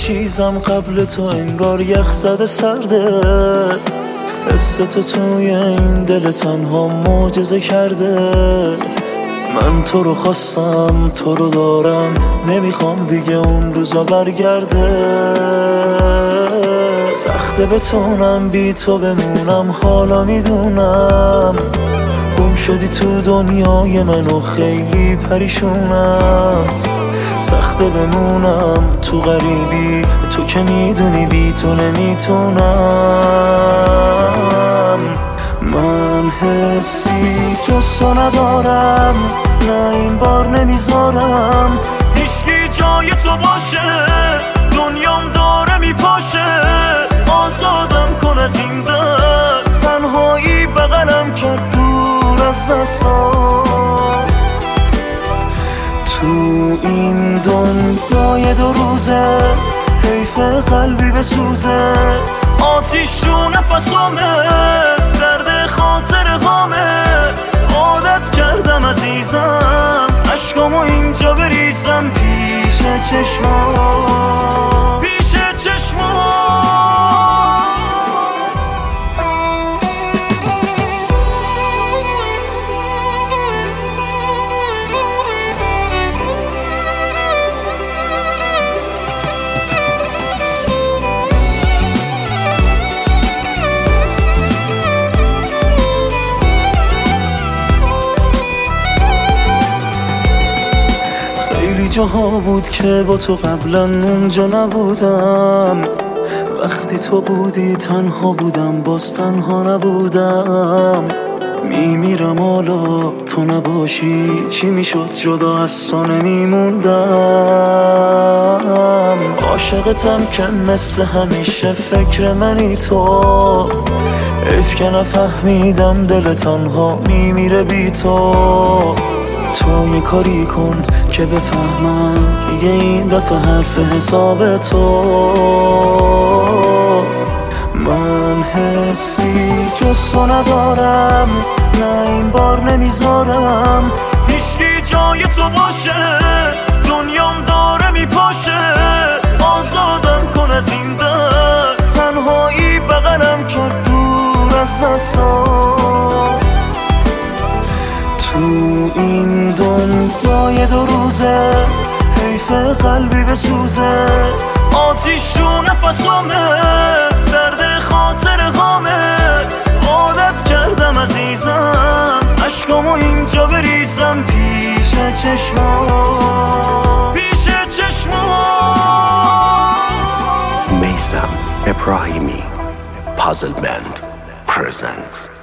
چیزم قبل تو انگار یخ زده سرده. حس تو توی این دل تنها معجزه کرده. من تو رو خواستم، تو رو دارم، نمیخوام دیگه اون روزا برگرده. سخته بتونم بی تو بمونم، حالا میدونم گم شدی تو دنیای من و خیلی پریشونم. سخته بمونم تو غریبی، تو که میدونی بی تو نمیتونم. من حسی جز تو ندارم، نه این بار نمیذارم هیچکی جای تو باشه. دنیام داره میپاشه، آزادم کن از این درد. تنهایی بغلم کرد دور از دستات. تو این دنیای دو روزه حیف قلبی بسوزه. آتیش تو نفسامه، درد خاطر غامه. عادت کردم عزیزم عشقامو اینجا بریزم پیش چشمات، پیش چشمات. خیلی جاها بود که با تو قبلا اونجا نبودم. وقتی تو بودی تنها بودم، باز تنها نبودم. میمیرم حالا تو نباشی، چی میشد جدا از تو نمیموندم. عاشقتم که مثل همیشه فکر منی تو. حیف که نفهمیدم دل تنها میمیره بی تو. تو یه کاری کن که بفهمم دیگه این دفعه حرف حساب تو. من حسی جز تو ندارم، نه این بار نمیذارم هیچکی جای تو باشه. دنیام داره میپاشه، آزادم کن از این درد. تنهایی بغلم کرد دور از دستات. تو این دنیای دو روزه حیف قلبی بسوزه. آتیش تو نفسامه، درد خاطر غامه. عادت کردم عزیزم عشقامو اینجا بریزم پیش چشمات، پیش چشمات. Meysam Ebrahimi Puzzle Band presents